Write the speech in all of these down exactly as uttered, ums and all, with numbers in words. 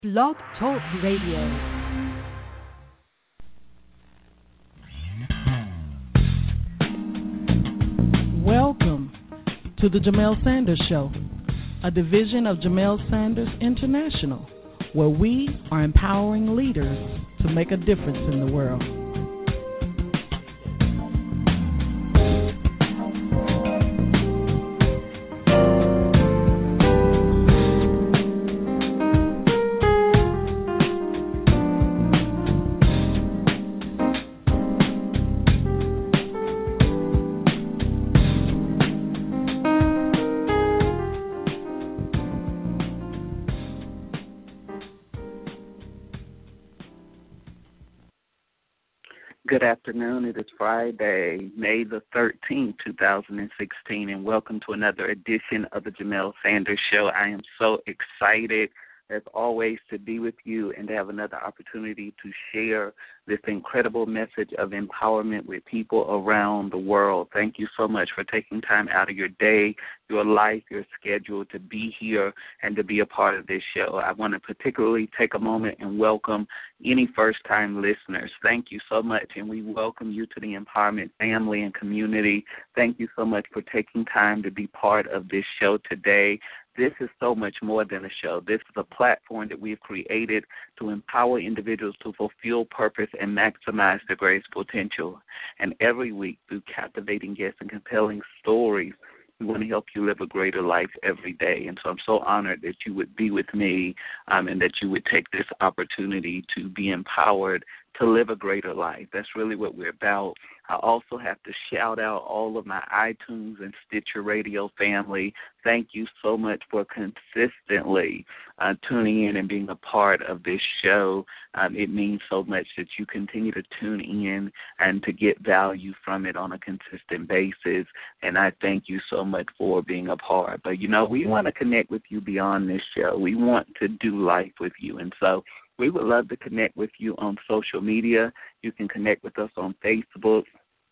Blog Talk Radio. Welcome to the Jamel Sanders Show, a division of Jamel Sanders International, where we are empowering leaders to make a difference in the world. Good afternoon. It is Friday, May the thirteenth, two thousand sixteen, and welcome to another edition of the Jamel Sanders Show. I am so excited, as always, to be with you and to have another opportunity to share this incredible message of empowerment with people around the world. Thank you so much for taking time out of your day, your life, your schedule to be here and to be a part of this show. I want to particularly take a moment and welcome any first-time listeners. Thank you so much, and we welcome you to the Empowerment family and community. Thank you so much for taking time to be part of this show today. This is so much more than a show. This is a platform that we've created to empower individuals to fulfill purpose and maximize their greatest potential. And every week, through captivating guests and compelling stories, we want to help you live a greater life every day. And so I'm so honored that you would be with me um, and that you would take this opportunity to be empowered to live a greater life. That's really what we're about. I also have to shout out all of my iTunes and Stitcher Radio family. Thank you so much for consistently uh, tuning in and being a part of this show. Um, it means so much that you continue to tune in and to get value from it on a consistent basis. And I thank you so much for being a part. But, you know, we want to connect with you beyond this show. We want to do life with you. And so we would love to connect with you on social media. You can connect with us on Facebook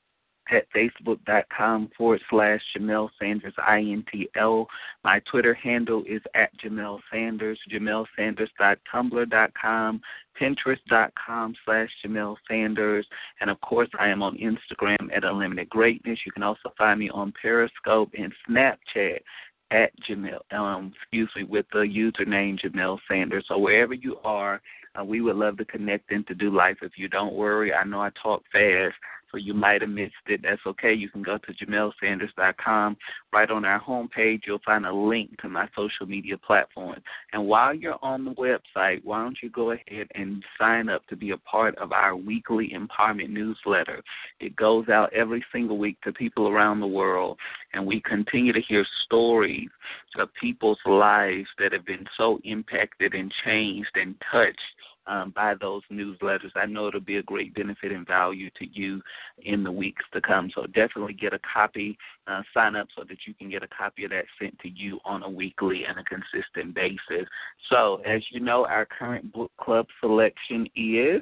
at facebook.com forward slash Jamel Sanders, I N T L. My Twitter handle is at Jamel Sanders, jamel sanders dot tumblr dot com, pinterest.com slash Jamel Sanders. And, of course, I am on Instagram at Unlimited Greatness. You can also find me on Periscope and Snapchat at Jamel, um, excuse me, with the username Jamel Sanders. So wherever you are, uh, we would love to connect and to do life with you. Don't worry, I know I talk fast, so you might have missed it. That's okay. You can go to jamel sanders dot com. Right on our homepage, you'll find a link to my social media platforms. And while you're on the website, why don't you go ahead and sign up to be a part of our weekly empowerment newsletter. It goes out every single week to people around the world, and we continue to hear stories of people's lives that have been so impacted and changed and touched Um, by those newsletters. I know it'll be a great benefit and value to you in the weeks to come. So definitely get a copy, uh, sign up so that you can get a copy of that sent to you on a weekly and a consistent basis. So as you know, our current book club selection is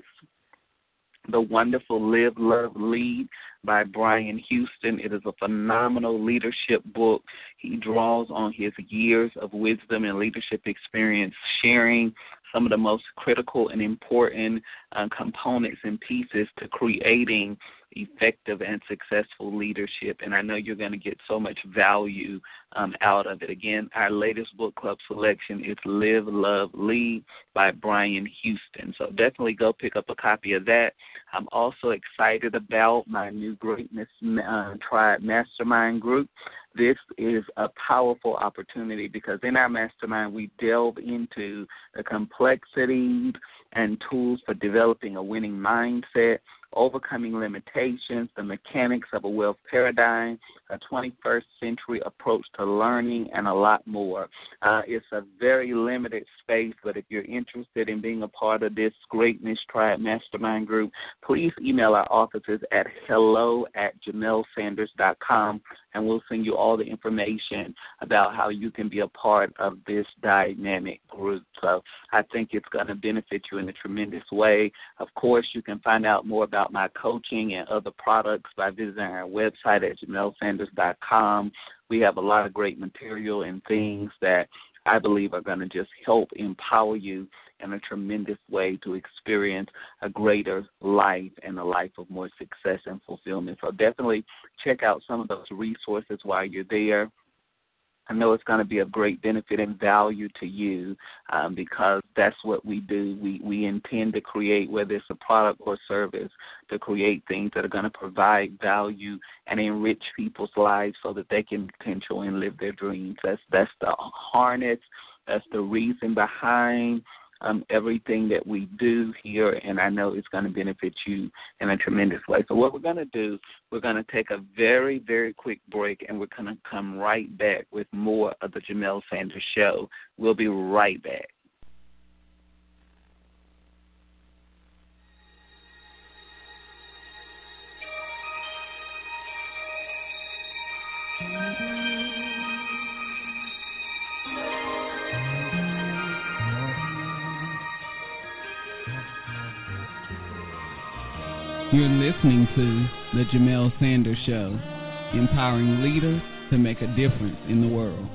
The Wonderful Live, Love, Lead by Brian Houston. It is a phenomenal leadership book. He draws on his years of wisdom and leadership experience, sharing some of the most critical and important uh, components and pieces to creating effective and successful leadership. And I know you're going to get so much value um, out of it. Again, our latest book club selection is Live, Love, Lead by Brian Houston. So definitely go pick up a copy of that. I'm also excited about my new Greatness uh, Tribe Mastermind group. This is a powerful opportunity because in our mastermind, we delve into the complexities and tools for developing a winning mindset, overcoming limitations, the mechanics of a wealth paradigm, a twenty-first century approach to learning, and a lot more. Uh, it's a very limited space, but if you're interested in being a part of this Greatness Tribe Mastermind group, please email our offices at hello at jamel sanders dot com, and we'll send you all the information about how you can be a part of this dynamic group. So I think it's going to benefit you in a tremendous way. Of course, you can find out more about my coaching and other products by visiting our website at jamel sanders dot com. We have a lot of great material and things that I believe are going to just help empower you in a tremendous way to experience a greater life and a life of more success and fulfillment. So definitely check out some of those resources while you're there. I know it's going to be of great benefit and value to you um, because that's what we do. We we intend to create, whether it's a product or service, to create things that are going to provide value and enrich people's lives so that they can potential and live their dreams. That's, that's the harness. That's the reason behind Um, everything that we do here, and I know it's going to benefit you in a tremendous way. So what we're going to do, we're going to take a very, very quick break, and we're going to come right back with more of the Jamel Sanders Show. We'll be right back. You're listening to The Jamel Sanders Show, empowering leaders to make a difference in the world.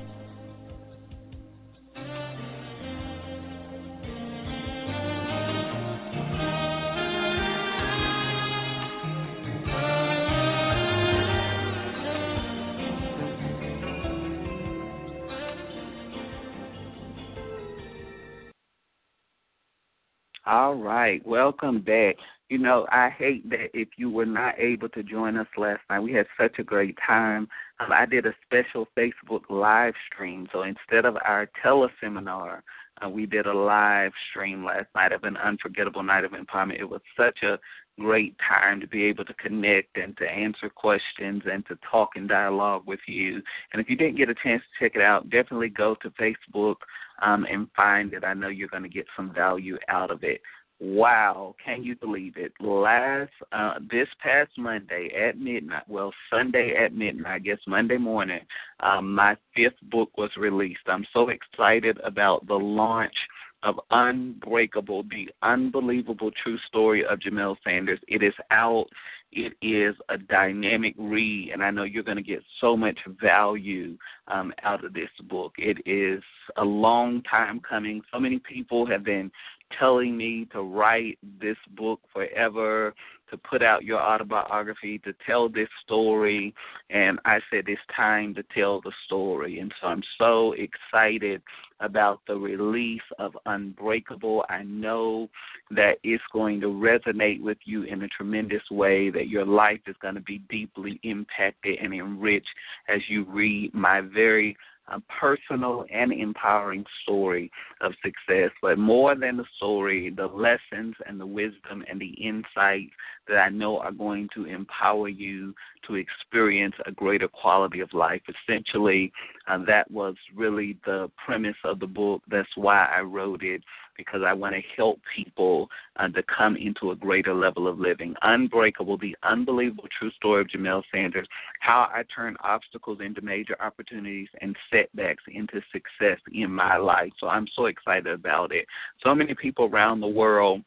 All right, welcome back. You know, I hate that if you were not able to join us last night. We had such a great time. Um, I did a special Facebook live stream. So instead of our teleseminar, uh, we did a live stream last night of an unforgettable night of empowerment. It was such a great time to be able to connect and to answer questions and to talk and dialogue with you. And if you didn't get a chance to check it out, definitely go to Facebook um, and find it. I know you're going to get some value out of it. Wow, can you believe it? Last, uh, this past Monday at midnight, well, Sunday at midnight, I guess Monday morning, um, my fifth book was released. I'm so excited about the launch of Unbreakable, the unbelievable true story of Jamel Sanders. It is out. It is a dynamic read, and I know you're going to get so much value um, out of this book. It is a long time coming. So many people have been telling me to write this book forever, to put out your autobiography, to tell this story, and I said it's time to tell the story. And so I'm so excited about the release of Unbreakable. I know that it's going to resonate with you in a tremendous way, that your life is going to be deeply impacted and enriched as you read my very a personal and empowering story of success. But more than the story, the lessons and the wisdom and the insights that I know are going to empower you to experience a greater quality of life. Essentially, uh, that was really the premise of the book. That's why I wrote it, because I want to help people uh, to come into a greater level of living. Unbreakable, the unbelievable true story of Jamel Sanders, how I turned obstacles into major opportunities and setbacks into success in my life. So I'm so excited about it. So many people around the world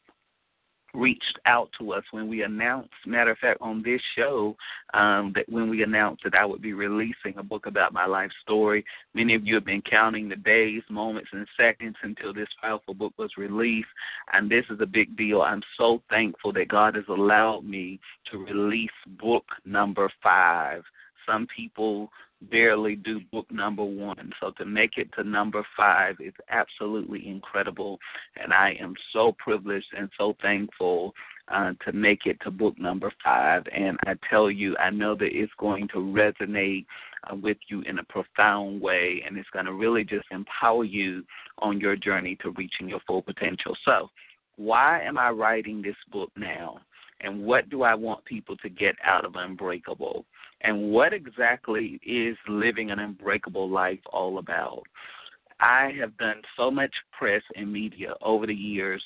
reached out to us when we announced, matter of fact, on this show, um, that when we announced that I would be releasing a book about my life story. Many of you have been counting the days, moments, and seconds until this powerful book was released, and this is a big deal. I'm so thankful that God has allowed me to release book number five. Some people barely do book number one. So to make it to number five is absolutely incredible, and I am so privileged and so thankful uh, to make it to book number five. And I tell you, I know that it's going to resonate uh, with you in a profound way, and it's going to really just empower you on your journey to reaching your full potential. So why am I writing this book now? And what do I want people to get out of Unbreakable? And what exactly is living an unbreakable life all about? I have done so much press and media over the years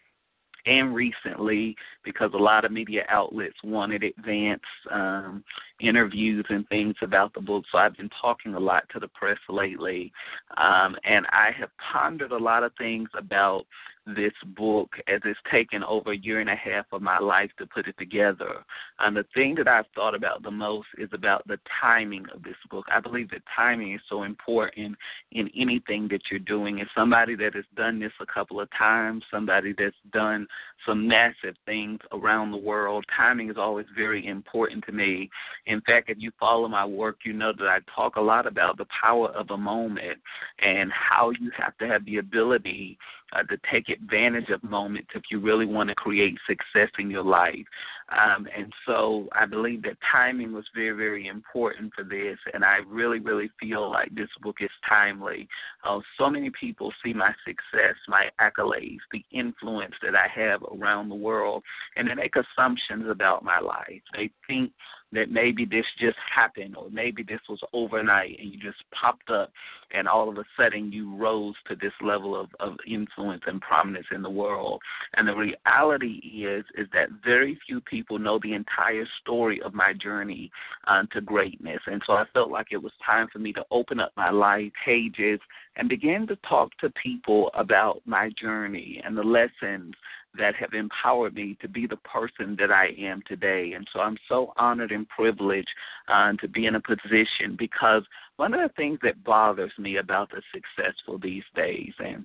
and recently, because a lot of media outlets wanted advance um, interviews and things about the book. So I've been talking a lot to the press lately, um, and I have pondered a lot of things about this book, as it's taken over a year and a half of my life to put it together. And the thing that I've thought about the most is about the timing of this book. I believe that timing is so important in anything that you're doing. As somebody that has done this a couple of times, somebody that's done some massive things around the world, timing is always very important to me. In fact, if you follow my work, you know that I talk a lot about the power of a moment and how you have to have the ability uh, to take advantage of moments if you really want to create success in your life. Um, and so I believe that timing was very, very important for this, and I really, really feel like this book is timely. Uh, so many people see my success, my accolades, the influence that I have around the world, and they make assumptions about my life. They think that maybe this just happened, or maybe this was overnight and you just popped up and all of a sudden you rose to this level of, of influence and prominence in the world. And the reality is is that very few people know the entire story of my journey um, to greatness. And so I felt like it was time for me to open up my life pages and begin to talk to people about my journey and the lessons that have empowered me to be the person that I am today. And so I'm so honored and privileged uh, to be in a position, because one of the things that bothers me about the successful these days, and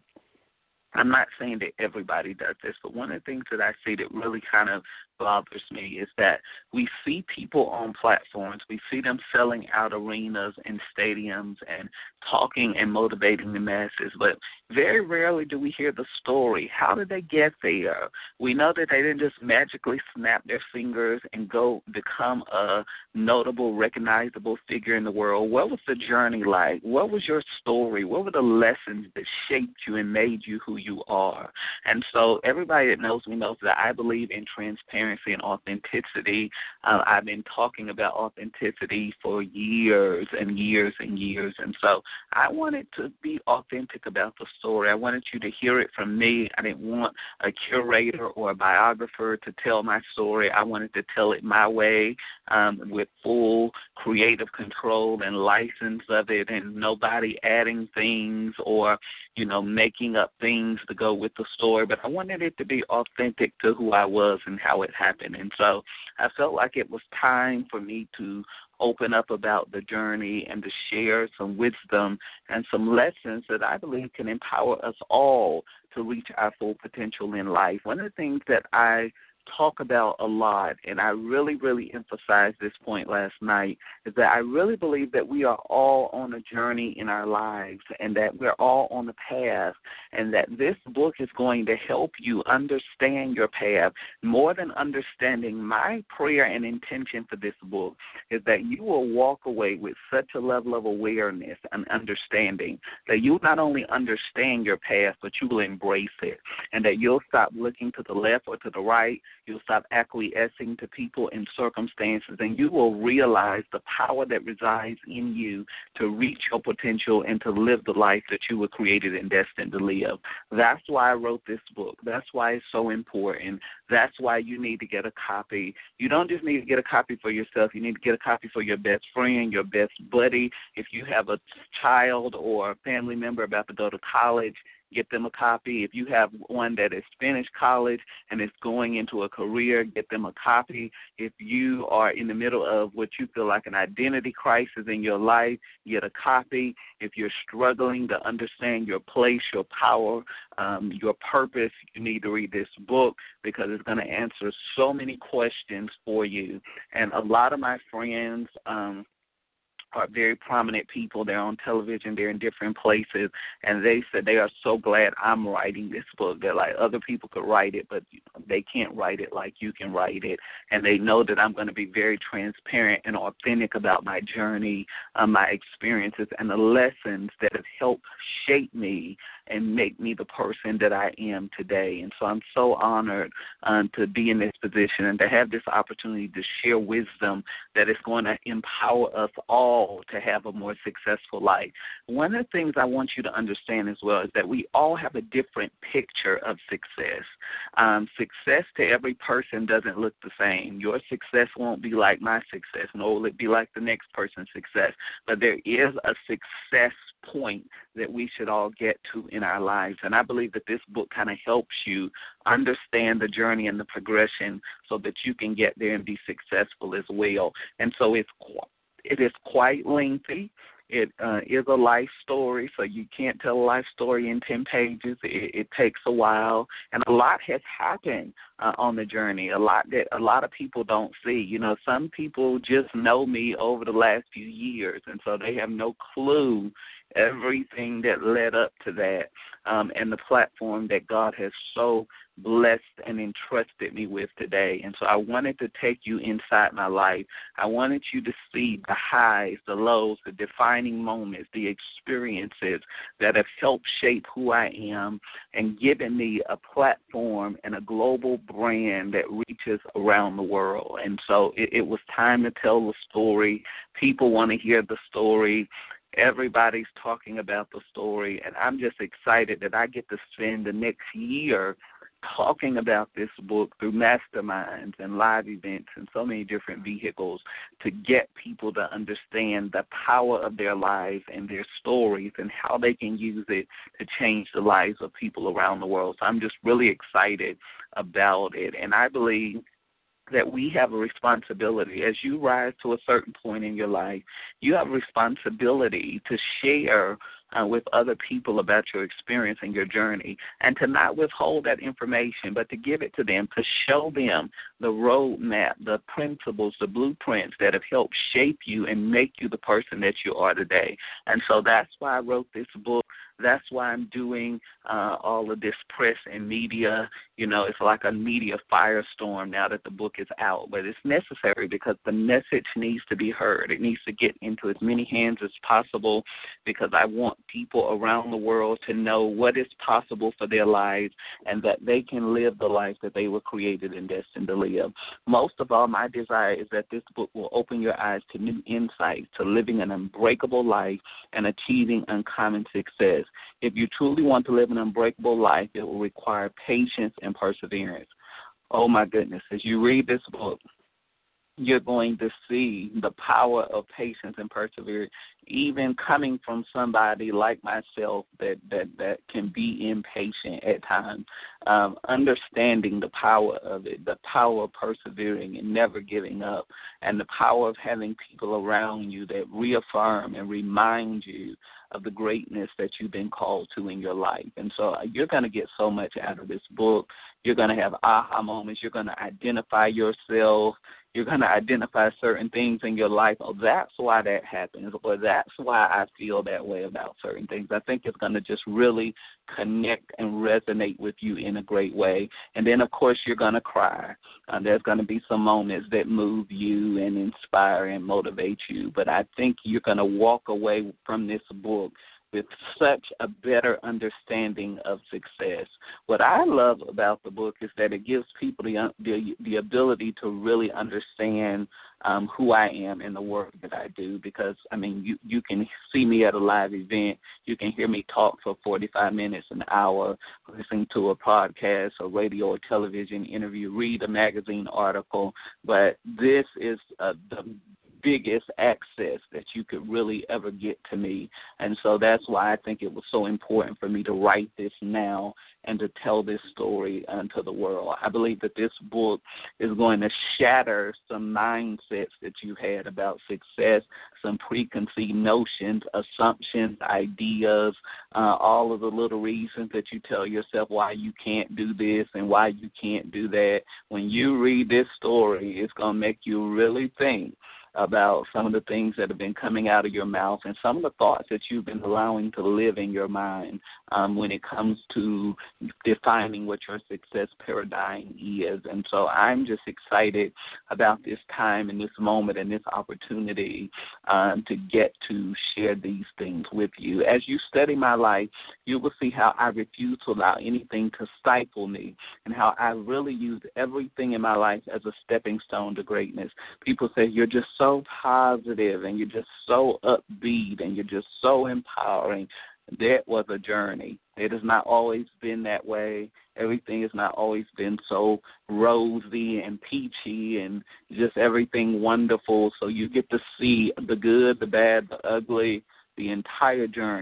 I'm not saying that everybody does this, but one of the things that I see that really kind of bothers me is that we see people on platforms, we see them selling out arenas and stadiums and talking and motivating the masses, but very rarely do we hear the story. How did they get there? We know that they didn't just magically snap their fingers and go become a notable, recognizable figure in the world. What was the journey like? What was your story? What were the lessons that shaped you and made you who you are? And so everybody that knows me knows that I believe in transparency and authenticity. Uh, I've been talking about authenticity for years and years and years. And so I wanted to be authentic about the story. I wanted you to hear it from me. I didn't want a curator or a biographer to tell my story. I wanted to tell it my way, um, with full creative control and license of it, and nobody adding things or, you know, making up things to go with the story. But I wanted it to be authentic to who I was and how it happened. And so I felt like it was time for me to open up about the journey and to share some wisdom and some lessons that I believe can empower us all to reach our full potential in life. One of the things that I talk about a lot, and I really, really emphasized this point last night, is that I really believe that we are all on a journey in our lives and that we're all on the path, and that this book is going to help you understand your path. More than understanding, my prayer and intention for this book is that you will walk away with such a level of awareness and understanding that you not only understand your path, but you will embrace it, and that you'll stop looking to the left or to the right. You'll stop acquiescing to people and circumstances, and you will realize the power that resides in you to reach your potential and to live the life that you were created and destined to live. That's why I wrote this book. That's why it's so important. That's why you need to get a copy. You don't just need to get a copy for yourself. You need to get a copy for your best friend, your best buddy. If you have a child or a family member about to go to college, get them a copy. If you have one that has finished college and is going into a career, get them a copy. If you are in the middle of what you feel like an identity crisis in your life, get a copy. If you're struggling to understand your place, your power, um, your purpose, you need to read this book, because it's going to answer so many questions for you. And a lot of my friends, um, are very prominent people. They're on television. They're in different places. And they said they are so glad I'm writing this book. They're like, other people could write it, but they can't write it like you can write it. And they know that I'm going to be very transparent and authentic about my journey, uh, my experiences, and the lessons that have helped shape me and make me the person that I am today. And so I'm so honored um, to be in this position and to have this opportunity to share wisdom that is going to empower us all to have a more successful life. One of the things I want you to understand as well is that we all have a different picture of success. Um, success to every person doesn't look the same. Your success won't be like my success, nor will it be like the next person's success. But there is a success point that we should all get to in our lives. And I believe that this book kind of helps you understand the journey and the progression so that you can get there and be successful as well. And so it's it is quite lengthy. It uh, is a life story, so you can't tell a life story in ten pages. It, it takes a while, and a lot has happened uh, on the journey, a lot that a lot of people don't see. You know, some people just know me over the last few years, and so they have no clue everything that led up to that um, and the platform that God has so blessed and entrusted me with today. And so I wanted to take you inside my life. I wanted you to see the highs, the lows, the defining moments, the experiences that have helped shape who I am and given me a platform and a global brand that reaches around the world. And so it, it was time to tell the story. People want to hear the story. Everybody's talking about the story, and I'm just excited that I get to spend the next year talking about this book through masterminds and live events and so many different vehicles to get people to understand the power of their lives and their stories and how they can use it to change the lives of people around the world. So I'm just really excited about it, and I believe that we have a responsibility. As you rise to a certain point in your life, you have a responsibility to share uh, with other people about your experience and your journey, and to not withhold that information, but to give it to them, to show them the roadmap, the principles, the blueprints that have helped shape you and make you the person that you are today. And so that's why I wrote this book. That's why I'm doing uh, all of this press and media. You know, it's like a media firestorm now that the book is out. But it's necessary because the message needs to be heard. It needs to get into as many hands as possible because I want people around the world to know what is possible for their lives and that they can live the life that they were created and destined to live. Most of all, my desire is that this book will open your eyes to new insights, to living an unbreakable life and achieving uncommon success. If you truly want to live an unbreakable life, it will require patience and perseverance. Oh, my goodness. As you read this book, you're going to see the power of patience and perseverance, even coming from somebody like myself that, that, that can be impatient at times, um, understanding the power of it, the power of persevering and never giving up, and the power of having people around you that reaffirm and remind you of the greatness that you've been called to in your life. And so you're going to get so much out of this book. You're going to have aha moments. You're going to identify yourself. You're going to identify certain things in your life. Oh, that's why that happens, or that's why I feel that way about certain things. I think it's going to just really connect and resonate with you in a great way. And then, of course, you're going to cry. Uh, there's going to be some moments that move you and inspire and motivate you. But I think you're going to walk away from this book with such a better understanding of success. What I love about the book is that it gives people the the, the ability to really understand um, who I am and the work that I do, because, I mean, you, you can see me at a live event. You can hear me talk for forty-five minutes, an hour, listen to a podcast, a radio or television interview, read a magazine article. But this is uh, the biggest access that you could really ever get to me. And so that's why I think it was so important for me to write this now and to tell this story unto the world. I believe that this book is going to shatter some mindsets that you had about success, some preconceived notions, assumptions, ideas, uh, all of the little reasons that you tell yourself why you can't do this and why you can't do that. When you read this story, it's going to make you really think about some of the things that have been coming out of your mouth and some of the thoughts that you've been allowing to live in your mind um, when it comes to defining what your success paradigm is. And so I'm just excited about this time and this moment and this opportunity um, to get to share these things with you. As you study my life, you will see how I refuse to allow anything to stifle me and how I really use everything in my life as a stepping stone to greatness. People say, you're just so so positive and you're just so upbeat and you're just so empowering. That was a journey. It has not always been that way. Everything has not always been so rosy and peachy and just everything wonderful. So you get to see the good, the bad, the ugly, the entire journey.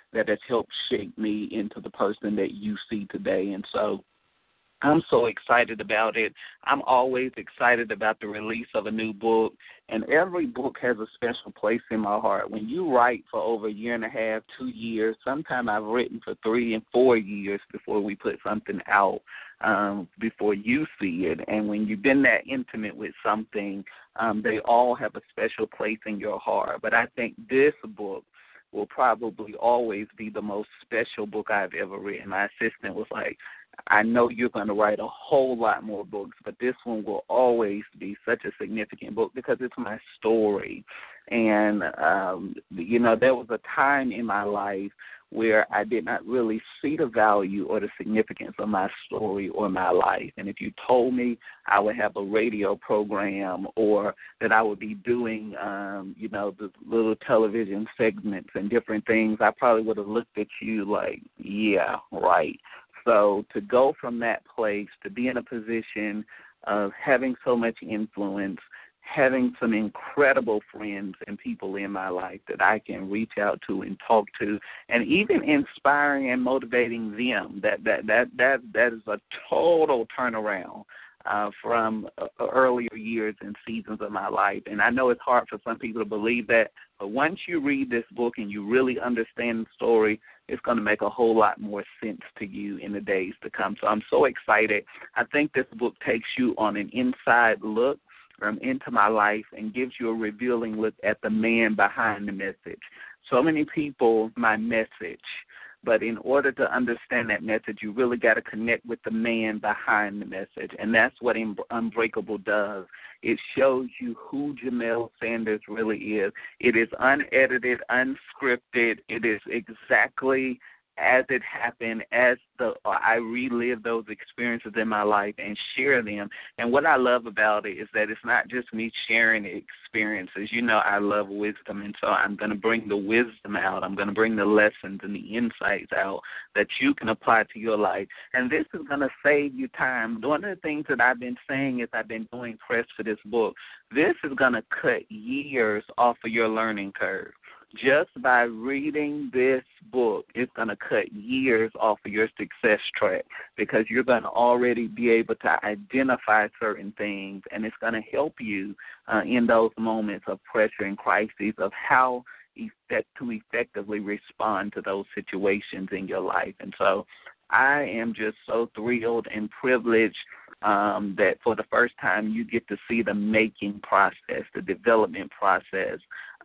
that has helped shape me into the person that you see today. And so I'm so excited about it. I'm always excited about the release of a new book, and every book has a special place in my heart. When you write for over a year and a half, two years, sometimes I've written for three and four years before we put something out, um, before you see it. And when you've been that intimate with something, um, they all have a special place in your heart. But I think this book will probably always be the most special book I've ever written. My assistant was like, I know you're going to write a whole lot more books, but this one will always be such a significant book because it's my story. And, um, you know, there was a time in my life where I did not really see the value or the significance of my story or my life. And if you told me I would have a radio program or that I would be doing, um, you know, the little television segments and different things, I probably would have looked at you like, yeah, right. So to go from that place to be in a position of having so much influence, having some incredible friends and people in my life that I can reach out to and talk to, and even inspiring and motivating them, that that that that, that is a total turnaround uh, from uh, earlier years and seasons of my life. And I know it's hard for some people to believe that, but once you read this book and you really understand the story, it's going to make a whole lot more sense to you in the days to come. So I'm so excited. I think this book takes you on an inside look um, into my life and gives you a revealing look at the man behind the message. So many people, my message, but in order to understand that message, you really got to connect with the man behind the message, and that's what Unbreakable does. It shows you who Jamel Sanders really is. It is unedited, unscripted. It is exactly as it happened, as the I relive those experiences in my life and share them. And what I love about it is that it's not just me sharing experiences. You know, I love wisdom, and so I'm going to bring the wisdom out. I'm going to bring the lessons and the insights out that you can apply to your life. And this is going to save you time. One of the things that I've been saying is I've been doing press for this book. This is going to cut years off of your learning curve. Just by reading this book, it's going to cut years off of your success track because you're going to already be able to identify certain things, and it's going to help you uh, in those moments of pressure and crises of how effect, to effectively respond to those situations in your life. And so I am just so thrilled and privileged um, that for the first time you get to see the making process, the development process.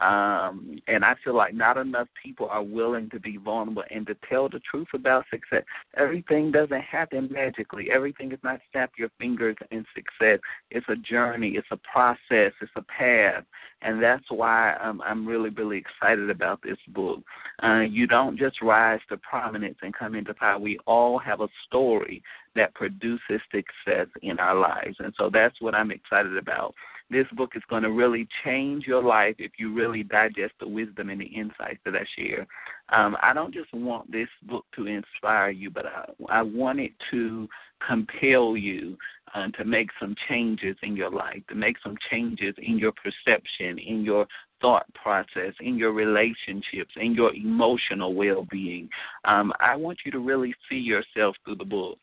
Um, and I feel like not enough people are willing to be vulnerable and to tell the truth about success. Everything doesn't happen magically. Everything is not snap your fingers and success. It's a journey. It's a process. It's a path. And that's why um, I'm really, really excited about this book. Uh, you don't just rise to prominence and come into power. We all have a story that produces success in our lives. And so that's what I'm excited about. This book is going to really change your life if you really digest the wisdom and the insights that I share. Um, I don't just want this book to inspire you, but I, I want it to compel you uh, to make some changes in your life, to make some changes in your perception, in your thought process, in your relationships, in your emotional well-being. Um, I want you to really see yourself through the book.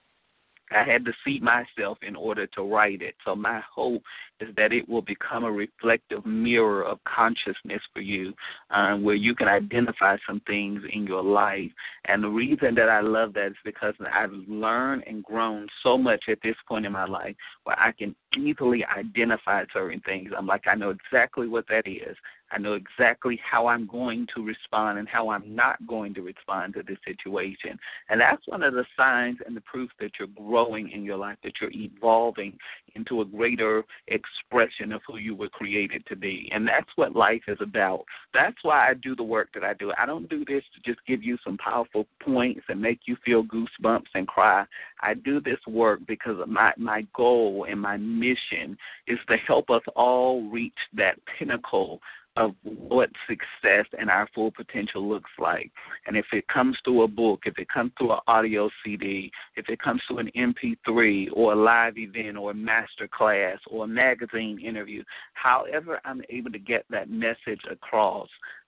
I had to see myself in order to write it. So my hope is that it will become a reflective mirror of consciousness for you, um, where you can identify some things in your life. And the reason that I love that is because I've learned and grown so much at this point in my life where I can easily identify certain things. I'm like, I know exactly what that is. I know exactly how I'm going to respond and how I'm not going to respond to this situation. And that's one of the signs and the proof that you're growing in your life, that you're evolving into a greater expression of who you were created to be. And that's what life is about. That's why I do the work that I do. I don't do this to just give you some powerful points and make you feel goosebumps and cry. I do this work because my, my goal and my mission is to help us all reach that pinnacle of what success and our full potential looks like. And if it comes through a book, if it comes through an audio C D, if it comes through an M P three or a live event or a master class or a magazine interview, however I'm able to get that message across,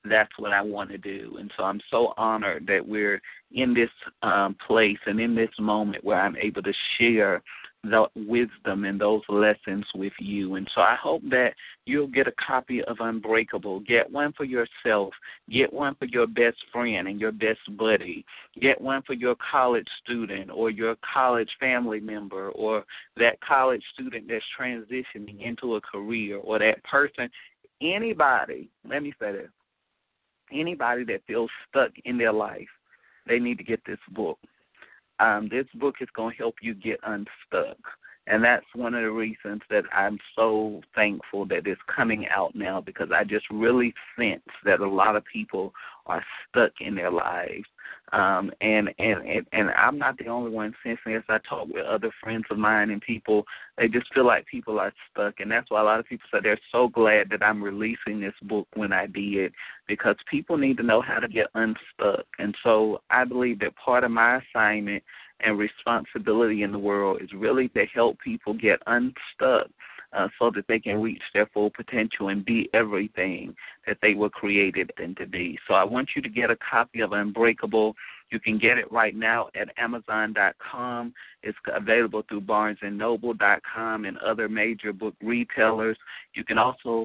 that's what I want to do. And so I'm so honored that we're in this um, place and in this moment where I'm able to share the wisdom and those lessons with you. And so I hope that you'll get a copy of Unbreakable. Get one for yourself. Get one for your best friend and your best buddy. Get one for your college student or your college family member or that college student that's transitioning into a career or that person, anybody, let me say this, anybody that feels stuck in their life, they need to get this book. Um, this book is going to help you get unstuck. And that's one of the reasons that I'm so thankful that it's coming out now, because I just really sense that a lot of people are stuck in their lives. Um, and, and, and, and I'm not the only one sensing this. I talk with other friends of mine and people, they just feel like people are stuck. And that's why a lot of people say they're so glad that I'm releasing this book when I did, because people need to know how to get unstuck. And so I believe that part of my assignment and responsibility in the world is really to help people get unstuck uh, so that they can reach their full potential and be everything that they were created and to be. So I want you to get a copy of Unbreakable. You can get it right now at Amazon dot com. It's available through Barnes and Noble dot com and other major book retailers. You can also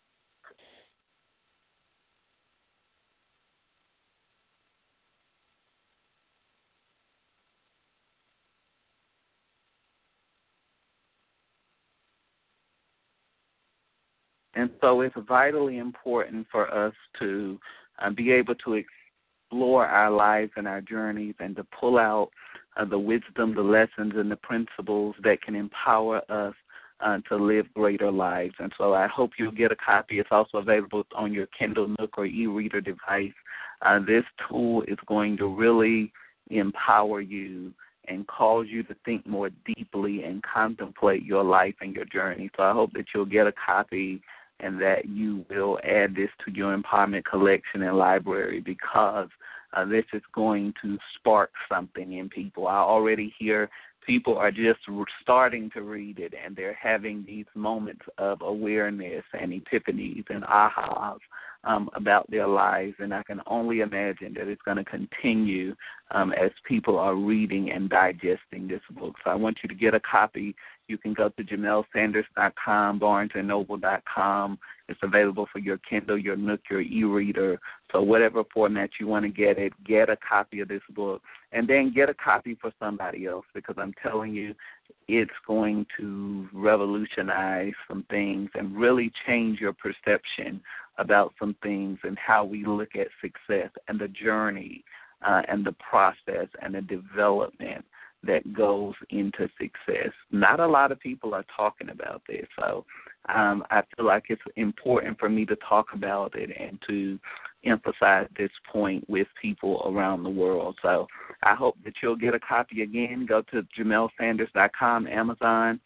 And so it's vitally important for us to uh, be able to explore our lives and our journeys and to pull out uh, the wisdom, the lessons, and the principles that can empower us uh, to live greater lives. And so I hope you'll get a copy. It's also available on your Kindle, Nook, or e-reader device. Uh, this tool is going to really empower you and cause you to think more deeply and contemplate your life and your journey. So I hope that you'll get a copy and that you will add this to your empowerment collection and library, because uh, this is going to spark something in people. I already hear people are just starting to read it, and they're having these moments of awareness and epiphanies and ahas um, about their lives, and I can only imagine that it's going to continue um, as people are reading and digesting this book. So I want you to get a copy. You can go to Jamel Sanders dot com, Barnes and Noble dot com. It's available for your Kindle, your Nook, your e-reader. So whatever format you want to get it, get a copy of this book, and then get a copy for somebody else, because I'm telling you, it's going to revolutionize some things and really change your perception about some things and how we look at success and the journey uh, and the process and the development that goes into success. Not a lot of people are talking about this, so um, I feel like it's important for me to talk about it and to emphasize this point with people around the world. So I hope that you'll get a copy again. Go to Jamel Sanders dot com, Amazon,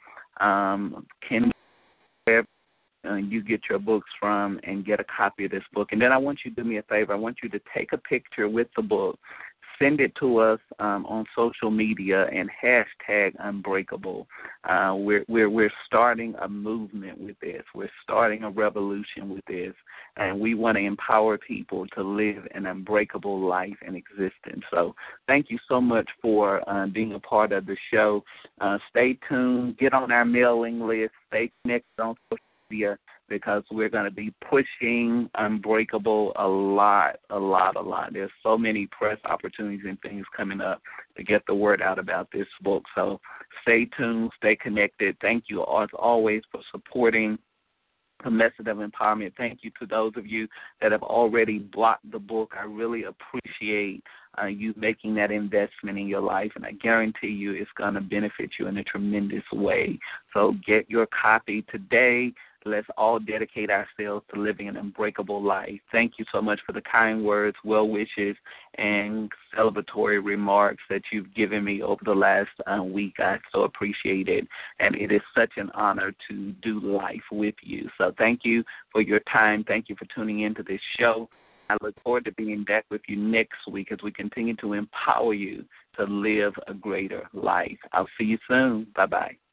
um, Kindle, wherever uh, you get your books from, and get a copy of this book. And then I want you to do me a favor. I want you to take a picture with the book, send it to us um, on social media, and hashtag Unbreakable. Uh, we're, we're, we're starting a movement with this. We're starting a revolution with this, and we want to empower people to live an unbreakable life and existence. So thank you so much for uh, being a part of the show. Uh, stay tuned. Get on our mailing list. Stay connected on social media, because we're going to be pushing Unbreakable a lot, a lot, a lot. There's so many press opportunities and things coming up to get the word out about this book. So stay tuned, stay connected. Thank you, as always, for supporting a message of empowerment. Thank you to those of you that have already bought the book. I really appreciate uh, you making that investment in your life, and I guarantee you it's going to benefit you in a tremendous way. So get your copy today. Let's all dedicate ourselves to living an unbreakable life. Thank you so much for the kind words, well wishes, and celebratory remarks that you've given me over the last uh, week. I so appreciate it, and it is such an honor to do life with you. So thank you for your time. Thank you for tuning into this show. I look forward to being back with you next week as we continue to empower you to live a greater life. I'll see you soon. Bye-bye.